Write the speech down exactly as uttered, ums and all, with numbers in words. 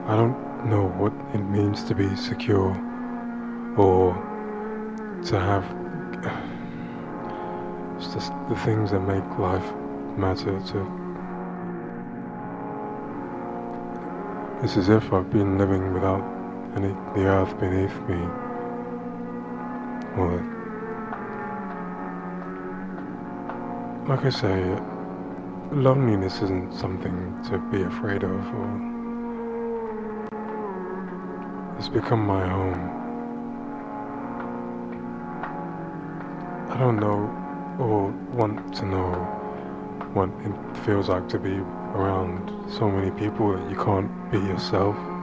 I don't know what it means to be secure or to have it's just the things that make life matter to. It's as if I've been living without any the earth beneath me. Or like I say, loneliness isn't something to be afraid of, or it's become my home. I don't know or want to know what it feels like to be around so many people that you can't be yourself.